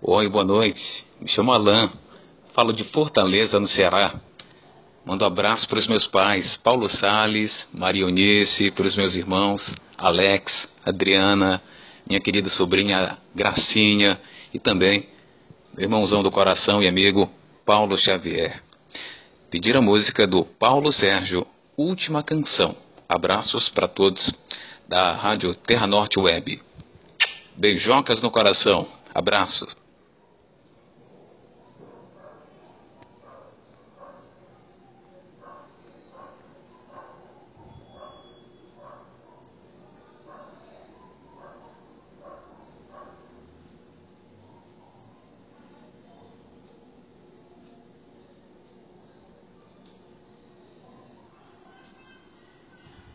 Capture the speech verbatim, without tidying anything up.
Oi, boa noite. Me chamo Alan. Falo de Fortaleza, no Ceará. Mando um abraço para os meus pais, Paulo Salles, Maria Eunice, para os meus irmãos, Alex, Adriana, minha querida sobrinha Gracinha e também meu irmãozão do coração e amigo Paulo Xavier. Pedir a música do Paulo Sérgio, Última Canção. Abraços para todos da Rádio Terra Norte Web. Beijocas no coração. Abraço.